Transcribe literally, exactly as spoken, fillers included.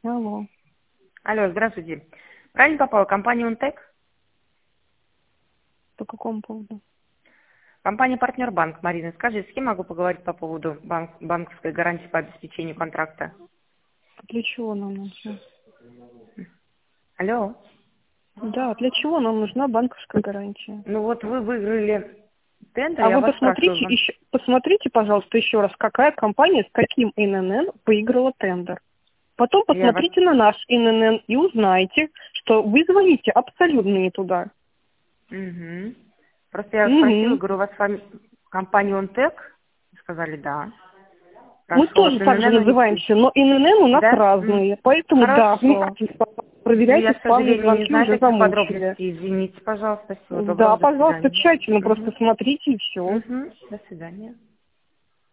Алло. Алло, здравствуйте. Правильно попала? Компания «Унтек»? По какому поводу? Компания «Партнер Банк». Марина, скажи, с кем могу поговорить по поводу банк, банковской гарантии по обеспечению контракта? Для чего нам нужна? Алло. Да, для чего нам нужна банковская гарантия? Ну вот вы выиграли тендер, А я вы вас спрашиваю. посмотрите еще, посмотрите, пожалуйста, еще раз, какая компания с каким эн эн эн выиграла тендер. Потом Я вас... посмотрите на наш эн эн эн и узнаете, что вы звоните абсолютно не туда. Угу. Просто я спросила, Угу. говорю, у вас фами... компания «Унтек»? Сказали, да. Мы Прошу вас, тоже так же эн эн эн унести. называемся, но эн эн эн у нас Да? М. разные. Поэтому да, Хорошо. вникайте, Ну, я, проверяйте к спамные сожалению, не звонки, знаю уже таких замучили. подробностей. Извините, пожалуйста. Всего доброго. Да, До пожалуйста, свидания. тщательно просто Угу. смотрите и все. Угу. До свидания.